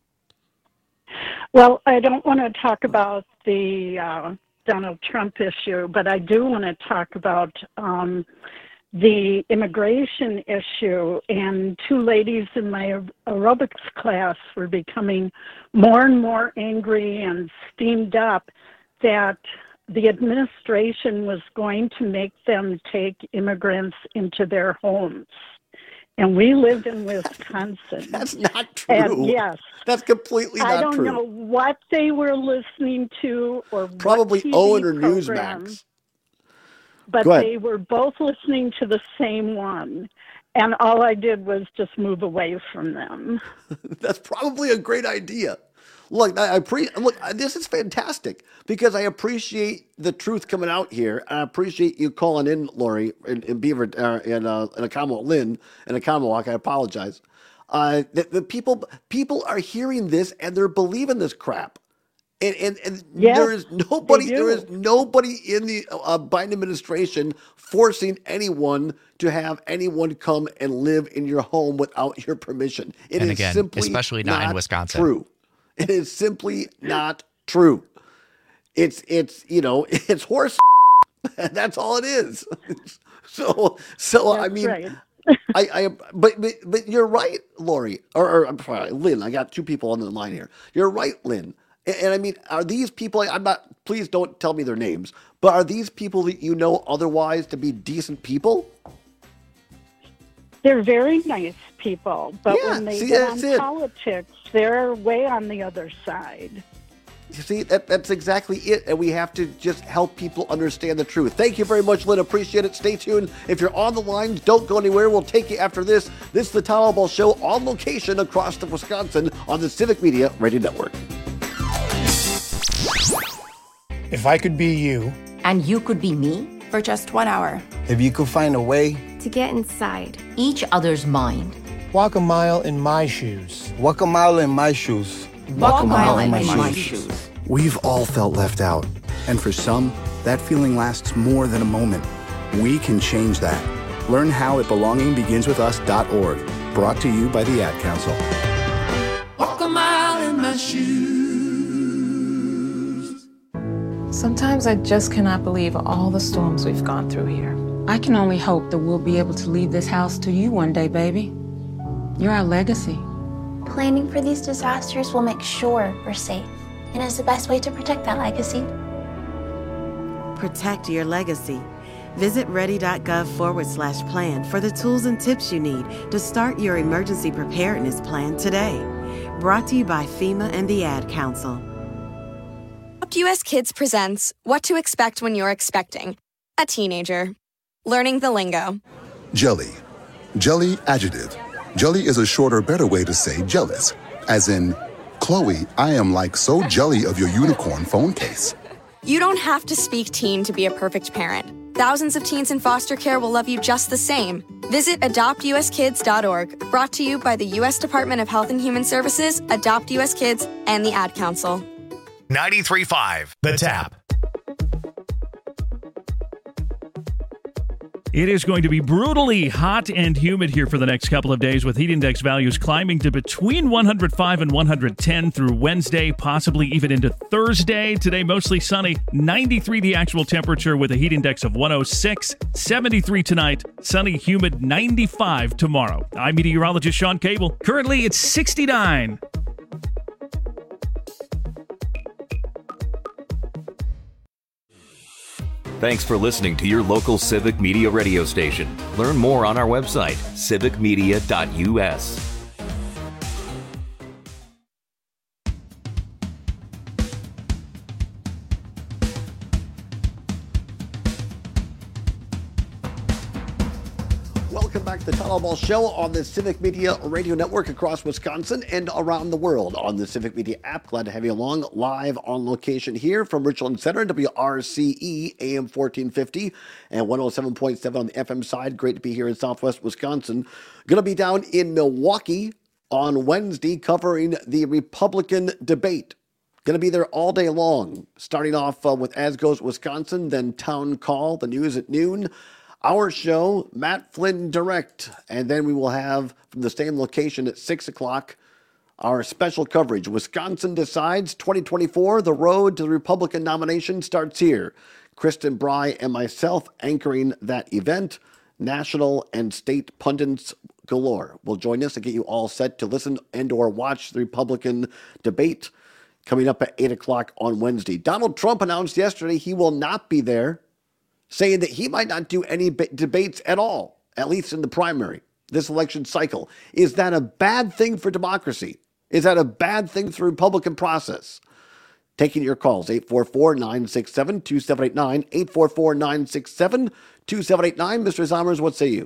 Well, I don't want to talk about the Donald Trump issue, but I do want to talk about the immigration issue. And two ladies in my aerobics class were becoming more and more angry and steamed up that the administration was going to make them take immigrants into their homes. And we live in Wisconsin. That's not true. And yes. That's completely not true. I don't know what they were listening to or probably what TV Owen or program, Newsmax. But they were both listening to the same one. And all I did was just move away from them. That's probably a great idea. Look, this is fantastic because I appreciate the truth coming out here. And I appreciate you calling in, Lori, in Beaver, in Oconomowoc, Lynn, in Oconomowoc. I apologize. The people are hearing this and they're believing this crap. And yes, there is nobody in the Biden administration forcing anyone to have anyone come and live in your home without your permission. It is simply especially not in Wisconsin. True. It is simply not true. It's horse. That's all it is. So I mean, right. but you're right, Lori, or I'm sorry, Lynn. I got two people on the line here. You're right, Lynn. And I mean, are these people? I'm not. Please don't tell me their names. But are these people that you know otherwise to be decent people? They're very nice people, but when they get on politics, they're way on the other side. You see, that's exactly it, and we have to just help people understand the truth. Thank you very much, Lynn. Appreciate it. Stay tuned. If you're on the line, don't go anywhere. We'll take you after this. This is the Tom Albaugh Show on location across the Wisconsin on the Civic Media Radio Network. If I could be you. And you could be me? For just 1 hour. If you could find a way. To get inside. Each other's mind. Walk a mile in my shoes. Walk a mile in my shoes. Walk a mile in my shoes. We've all felt left out. And for some, that feeling lasts more than a moment. We can change that. Learn how at belongingbeginswithus.org. Brought to you by the Ad Council. Walk a mile in my shoes. Sometimes I just cannot believe all the storms we've gone through here. I can only hope that we'll be able to leave this house to you one day, baby. You're our legacy. Planning for these disasters will make sure we're safe and is the best way to protect that legacy. Protect your legacy. Visit ready.gov/plan for the tools and tips you need to start your emergency preparedness plan today. Brought to you by FEMA and the Ad Council. Adopt US Kids presents What to Expect When You're Expecting a Teenager. Learning the lingo. Jelly. Jelly adjective. Jelly is a shorter, better way to say jealous. As in, Chloe, I am like so jelly of your unicorn phone case. You don't have to speak teen to be a perfect parent. Thousands of teens in foster care will love you just the same. Visit adoptuskids.org. Brought to you by the U.S. Department of Health and Human Services, Adopt US Kids, and the Ad Council. 93.5 The Tap. It is going to be brutally hot and humid here for the next couple of days, with heat index values climbing to between 105 and 110 through Wednesday, possibly even into Thursday. Today, mostly sunny, 93 the actual temperature with a heat index of 106, 73 tonight, sunny, humid, 95 tomorrow. I'm meteorologist Sean Cable. Currently, it's 69. Thanks for listening to your local Civic Media radio station. Learn more on our website, civicmedia.us. Welcome back to the Tyler Ball Show on the Civic Media Radio Network across Wisconsin and around the world on the Civic Media app. Glad to have you along live on location here from Richland Center, WRCE, AM 1450 and 107.7 on the FM side. Great to be here in Southwest Wisconsin. Going to be down in Milwaukee on Wednesday covering the Republican debate. Going to be there all day long, starting off with As Goes Wisconsin, then Town Call, the news at noon. Our show, Matt Flynn Direct, and then we will have from the same location at 6 o'clock our special coverage. Wisconsin Decides 2024, the road to the Republican nomination starts here. Kristen Bry and myself anchoring that event. National and state pundits galore will join us to get you all set to listen and or watch the Republican debate coming up at 8 o'clock on Wednesday. Donald Trump announced yesterday he will not be there, saying that he might not do any debates at all, at least in the primary, this election cycle. Is that a bad thing for democracy? Is that a bad thing for the Republican process? Taking your calls, 844-967-2789, 844-967-2789. Mr. Zommers, what say you?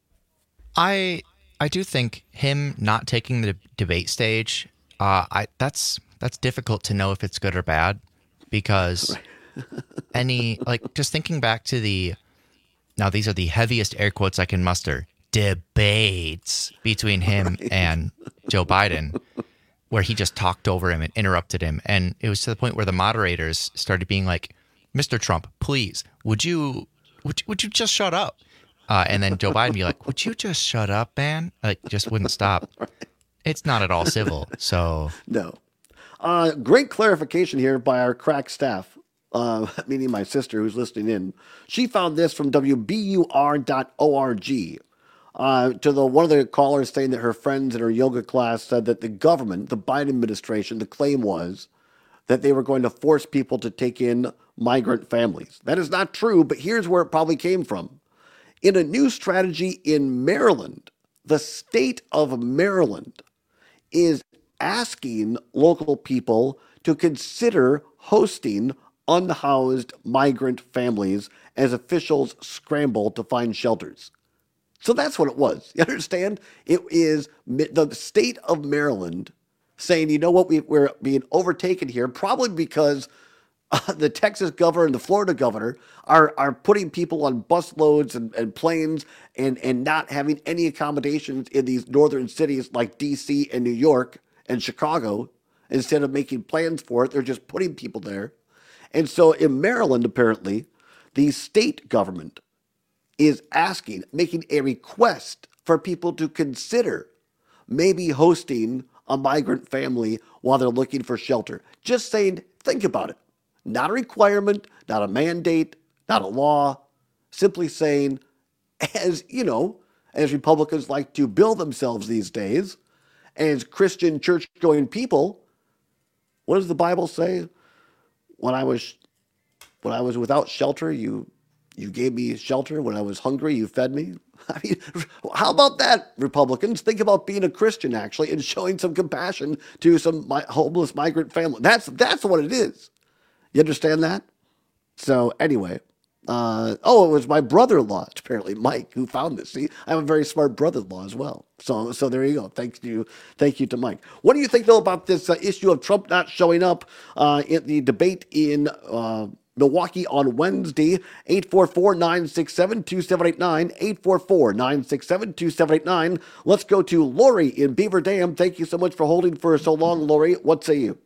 I do think him not taking the debate stage, that's difficult to know if it's good or bad, because just thinking back to now these are the heaviest air quotes I can muster, debates between him and Joe Biden, where he just talked over him and interrupted him. And it was to the point where the moderators started being like, Mr. Trump, please, would you just shut up? And then Joe Biden be like, would you just shut up, man? Just wouldn't stop. It's not at all civil. So no. Great clarification here by our crack staff. Meaning my sister who's listening in. She found this from WBUR.org. One of the callers saying that her friends in her yoga class said that the government, the Biden administration, the claim was that they were going to force people to take in migrant families. That is not true, but here's where it probably came from. In a new strategy in Maryland, the state of Maryland is asking local people to consider hosting unhoused migrant families as officials scramble to find shelters. So that's what it was. You understand? It is the state of Maryland saying, you know what, we're being overtaken here, probably because the Texas governor and the Florida governor are putting people on bus loads and planes and not having any accommodations in these northern cities like D.C. and New York and Chicago. Instead of making plans for it, they're just putting people there. And so in Maryland, apparently, the state government is making a request for people to consider maybe hosting a migrant family while they're looking for shelter. Just saying, think about it. Not a requirement, not a mandate, not a law. Simply saying, as Republicans like to bill themselves these days, as Christian church-going people, what does the Bible say? When I was without shelter, you gave me shelter. When I was hungry, you fed me. I mean, how about that, Republicans? Think about being a Christian, actually, and showing some compassion to some homeless migrant family. That's what it is. You understand that? So anyway, it was my brother-in-law, apparently, Mike, who found this. See, I have a very smart brother-in-law as well. So there you go. Thank you to Mike. What do you think, though, about this issue of Trump not showing up in the debate in Milwaukee on Wednesday? 844-967-2789, 844-967-2789. Let's go to Lori in Beaver Dam. Thank you so much for holding for so long, Lori. What say you?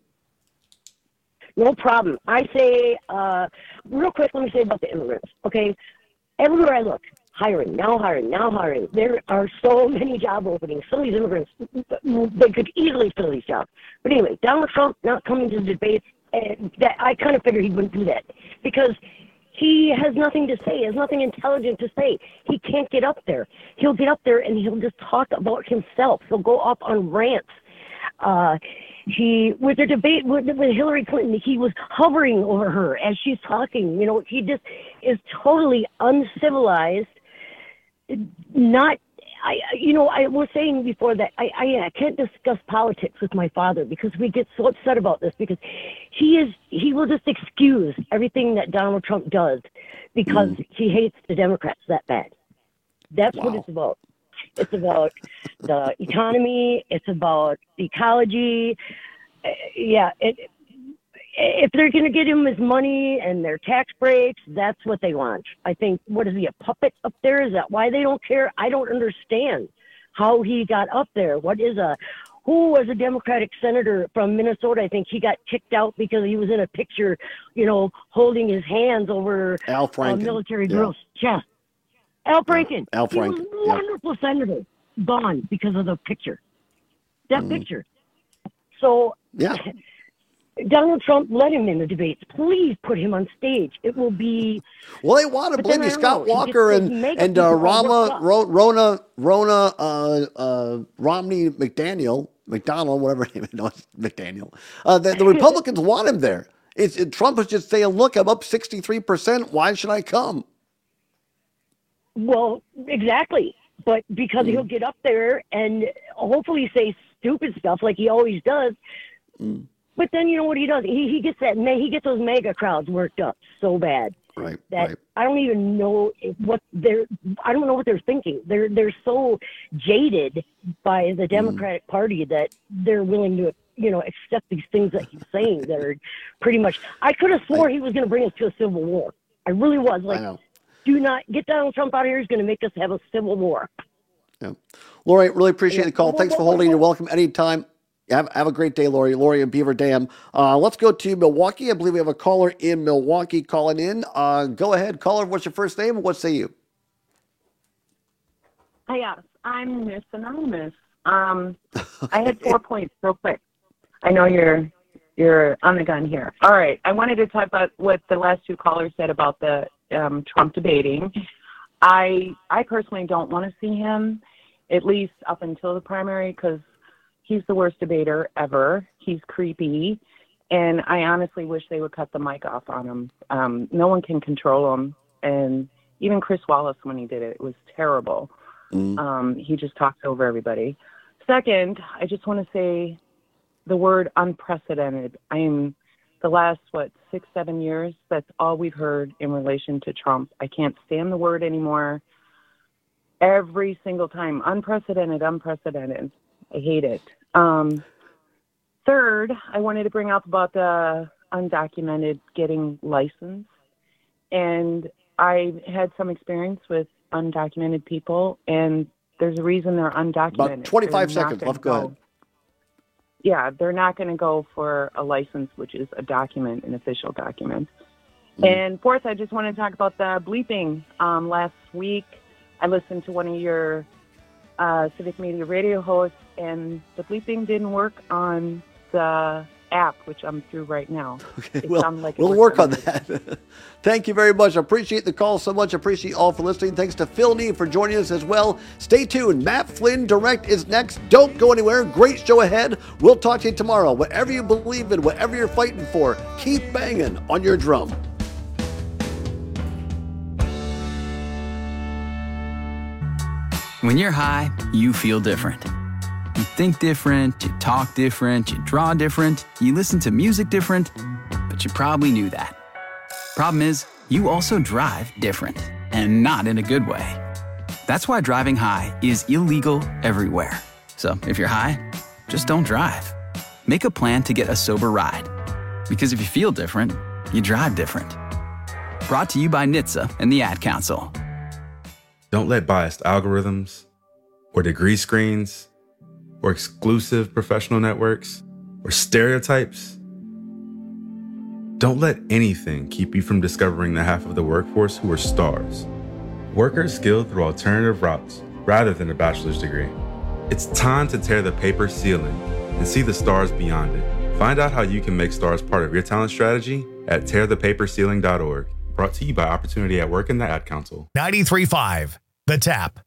No problem. I say, real quick, let me say about the immigrants, okay? Everywhere I look, hiring. There are so many job openings. Some of these immigrants, they could easily fill these jobs. But anyway, Donald Trump not coming to the debate, that I kind of figured he wouldn't do that because he has nothing to say, has nothing intelligent to say. He can't get up there. He'll get up there and he'll just talk about himself. He'll go off on rants. With the debate with Hillary Clinton, he was hovering over her as she's talking. You know, he just is totally uncivilized. I was saying before that I can't discuss politics with my father because we get so upset about this because he will just excuse everything that Donald Trump does because he hates the Democrats that bad. That's what it's about. It's about the economy. It's about ecology. If they're going to get him his money and their tax breaks, that's what they want. I think, what is he, a puppet up there? Is that why they don't care? I don't understand how he got up there. Who was a Democratic senator from Minnesota? I think he got kicked out because he was in a picture, holding his hands over Al Franken. Military girl's chest. Al Franken. Al Franken. He was a wonderful senator. Gone because of the picture. That picture. So, Donald Trump let him in the debates. Please put him on stage. It will be. Well, they want to believe you. Scott Walker and Ronna Romney McDonald, whatever his name is, McDaniel. The Republicans want him there. Trump is just saying, "Look, I'm up 63%. Why should I come?" Well, exactly. But because he'll get up there and hopefully say stupid stuff like he always does. But then you know what he does? He gets those mega crowds worked up so bad that I don't even know what they're thinking. They're so jaded by the Democratic Party that they're willing to accept these things that he's saying that are pretty much. I could have swore he was going to bring us to a civil war. I really was do not get Donald Trump out of here. He's going to make us have a civil war. Yeah, Lori, really appreciate the call. Thanks for holding. You're welcome anytime. Have a great day, Lori. Lori in Beaver Dam. Let's go to Milwaukee. I believe we have a caller in Milwaukee calling in. Go ahead, caller. What's your first name and what say you? Yes, I'm Miss Anonymous. I had 4 points real quick. I know you're on the gun here. All right. I wanted to talk about what the last two callers said about the Trump debating. I personally don't want to see him, at least up until the primary, because he's the worst debater ever. He's creepy. And I honestly wish they would cut the mic off on him. No one can control him. And even Chris Wallace, when he did it, it was terrible. He just talks over everybody. Second, I just want to say the word unprecedented. The last, 6-7 years, that's all we've heard in relation to Trump. I can't stand the word anymore. Every single time, unprecedented. I hate it. Third, I wanted to bring up about the undocumented getting licensed. And I had some experience with undocumented people, and there's a reason they're undocumented. About 25 seconds left. Go ahead. Yeah, they're not going to go for a license, which is a document, an official document. And fourth, I just want to talk about the bleeping. Last week, I listened to one of your civic media radio hosts, and the bleeping didn't work on the app, which I'm through right now. Okay, we'll work on that. Thank you very much. I appreciate the call so much. I appreciate all for listening. Thanks to Phil Nee for joining us as well. Stay tuned. Matt Flynn Direct is next. Don't go anywhere. Great show ahead. We'll talk to you tomorrow. Whatever you believe in, whatever you're fighting for, keep banging on your drum. When you're high, you feel different. You think different, you talk different, you draw different, you listen to music different, but you probably knew that. Problem is, you also drive different, and not in a good way. That's why driving high is illegal everywhere. So if you're high, just don't drive. Make a plan to get a sober ride. Because if you feel different, you drive different. Brought to you by NHTSA and the Ad Council. Don't let biased algorithms or degree screens or exclusive professional networks or stereotypes. Don't let anything keep you from discovering the half of the workforce who are stars, Workers skilled through alternative routes rather than a bachelor's degree. It's time to tear the paper ceiling and see the stars beyond it. Find out how you can make stars part of your talent strategy at tearthepaperceiling.org. Brought to you by Opportunity at Work and the Ad Council. 93.5 The Tap.